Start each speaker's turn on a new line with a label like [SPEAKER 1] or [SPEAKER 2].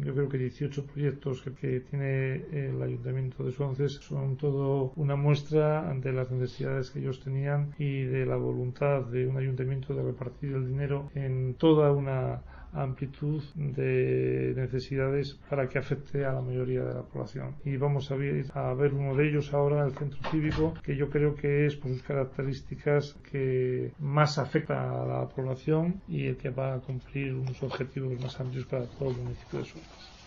[SPEAKER 1] yo creo que 18 proyectos que tiene el Ayuntamiento de Suances son todo una muestra de las necesidades que ellos tenían y de la voluntad de un ayuntamiento de repartir el dinero en toda una amplitud de necesidades para que afecte a la mayoría de la población. Y vamos a ver uno de ellos ahora, el centro cívico, que yo creo que es por sus características que más afecta a la población y el que va a cumplir unos objetivos más amplios para todo el municipio de Suances.